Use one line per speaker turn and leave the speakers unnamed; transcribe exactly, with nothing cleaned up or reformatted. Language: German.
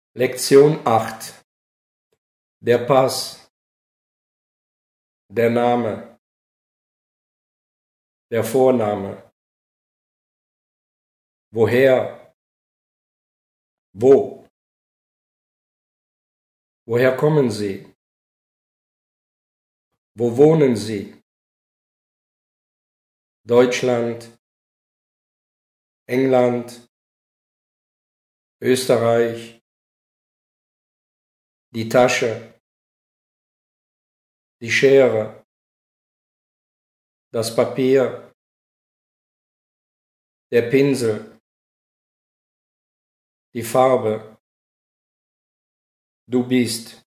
Lektion acht. Der Pass, der Name, der Vorname. Woher? Wo? Woher kommen Sie? Wo wohnen Sie? Deutschland, England, Österreich, die Tasche, die Schere, das Papier, der Pinsel, die Farbe. Du bist.